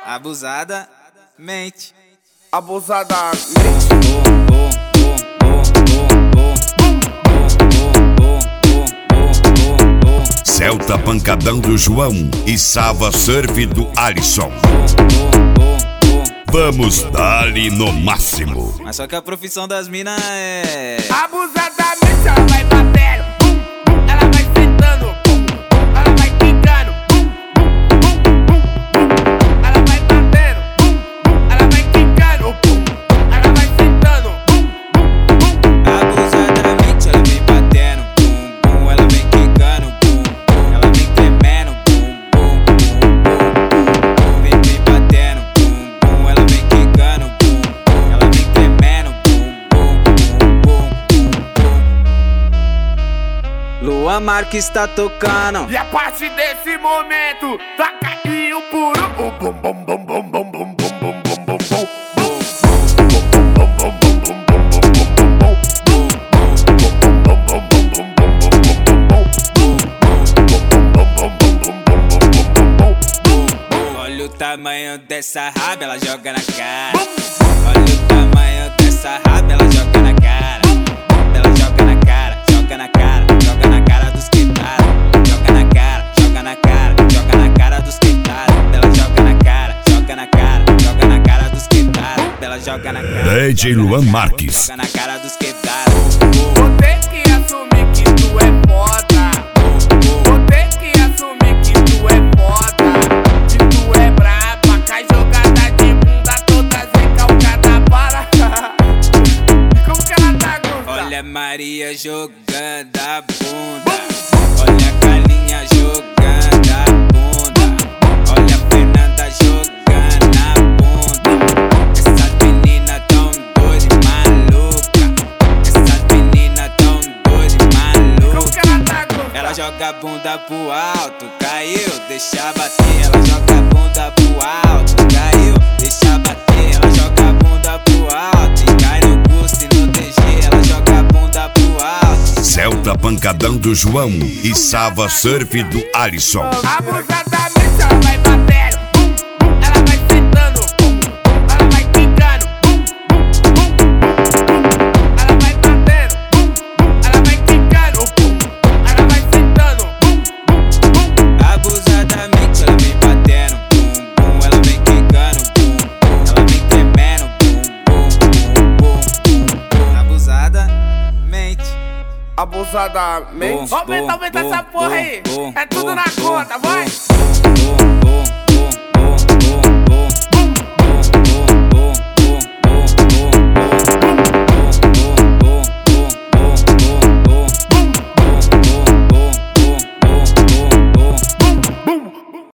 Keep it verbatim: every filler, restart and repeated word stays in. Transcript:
Abusada, mente. Abusadamente. Celta Pancadão do João e Sava Surf do Alisson. Vamos dar-lhe no máximo. Mas só que a profissão das minas é Abusadamente ela vai batendo, bum, bum, ela vai sentando, bum, bum, ela vai quicando, bum, bum, bum, bum, bum, ela vai batendo, bum, bum, ela vai quicando, bum, bum, ela vai sentando, bum, bum, bum. abusadamente ela vem batendo, bum, bum, ela vem quicando, bum, bum, ela vem tremendo, bum, bum, bum, bum, bum, vem vem batendo, bum, bum, ela vem quicando, bum, bum, ela vem tremendo, bum, bum, bum, bum, bum. Luan Marques tá tocando. E a partir desse momento, toca aqui o puro, o bum, bum, bum, bum, bum, bum, bum, bum, bum, bum, bum. Olha o tamanho dessa raba, ela joga na cara. Olha o tamanho dessa raba, ela joga na cara. Ela joga na cara, joga na cara, joga na cara dos quebrados. Joga na cara, joga na cara, joga na cara dos quebrados. Ela joga na cara, joga na cara, joga na cara dos quebrados. Ela joga na cara. D J Luan Marques. Joga na cara dos quebrados. Vou ter que assumir que tu é foda. Vou ter que assumir que tu é foda. Que tu é braba, cai jogada de bunda toda recalcada para. E como que ela tá, Gusta? Olha a Maria jogando a bunda. Olha a Carlinha jogando a bunda. Olha a Fernanda jogando a bunda. Essas meninas tão doidas e maluca. Essas meninas tão doidas e Como que maluca. ela tá, Gusta? Ela joga a bunda pro alto, caiu, deixa bater. Ela joga a bunda pro alto, caiu, deixa bater. Ela joga a bunda pro alto e cai no custo e no D G. Ela joga a bunda pro alto. Celta Pancadão do João e Sava Surf do Alisson. Abusadamente ela vai batendo, bum, bum, ela vai sentando, bum, bum, ela vai quicando, bum, bum, bum, bum, bum, ela vai batendo, bum, bum, ela vai quicando, bum, bum, ela vai sentando, bum, bum, bum. Abusadamente ela vem batendo, bum, bum, ela vem quicando, bum, bum, ela vem tremendo, bum, bum, bum, bum, bum. Abusadamente. Abusadamente. Bum, Aumenta, bum, aumenta bum, essa porra bum, aí. bum, É tudo bum, na bum, conta, vai. bum.